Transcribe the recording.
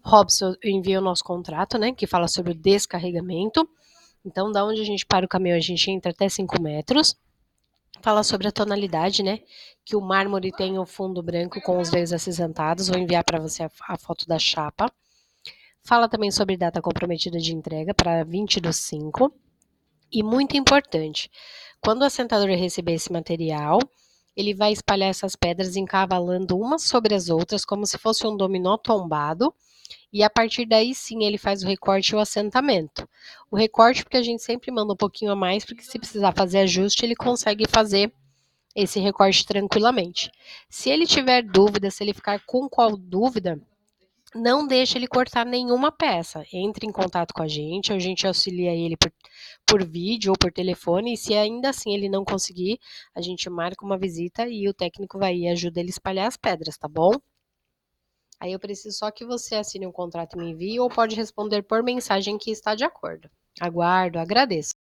Robson envia o nosso contrato, né, que fala sobre o descarregamento. Então, da onde a gente para o caminhão, a gente entra até 5 metros. Fala sobre a tonalidade, né, que o mármore tem o fundo branco com os veios acinzentados. Vou enviar para você a foto da chapa. Fala também sobre data comprometida de entrega para 20/5. E muito importante, quando o assentador receber esse material, ele vai espalhar essas pedras encavalando umas sobre as outras, como se fosse um dominó tombado, e a partir daí sim ele faz o recorte e o assentamento. O recorte porque a gente sempre manda um pouquinho a mais, porque se precisar fazer ajuste, ele consegue fazer esse recorte tranquilamente. Se ele tiver dúvida, se ele ficar com qual dúvida, não deixe ele cortar nenhuma peça. Entre em contato com a gente auxilia ele por vídeo ou por telefone, e se ainda assim ele não conseguir, a gente marca uma visita e o técnico vai e ajuda ele a espalhar as pedras, tá bom? Aí eu preciso só que você assine um contrato e me envie, ou pode responder por mensagem que está de acordo. Aguardo, agradeço.